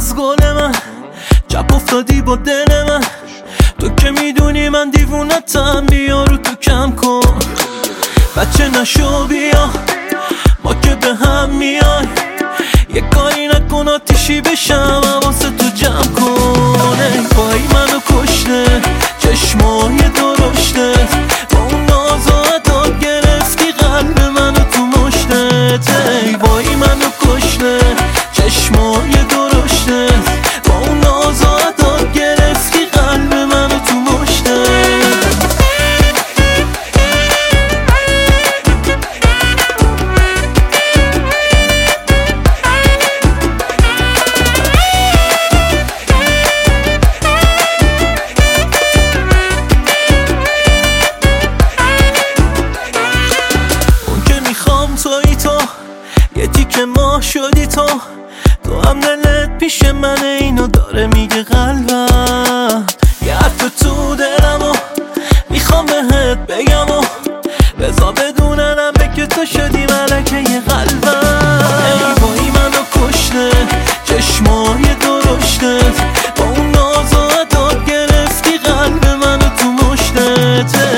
از گل من، چپ افتادی با دل من. تو که میدونی من دیوونتم، بیا رو تو کم کن، بچه نشو بیا، ما که به هم میای. یه کاری نکن آتیشی بشم، حواست تو جمع کن. ای وای منو کشته چشمای درشتت، با اون ناز و عداد گرفتی قلب منو تو مشتت. ای وای منو کشته چشمای درشتت، با اون ناز و عداد گرفتی قلب منو تو مشتت. توی تو یه تیکه ما شدی تو هم دلت پیش من اینو داره میگه قلبم. یه حرف تو دلم و میخوام بهت بگم و بذار بدوننم که تو شدی ملکه یه قلبم. ای وای منو کشته چشمای درشتت، با اون ناز و عداد گرفتی قلب منو تو مشتت.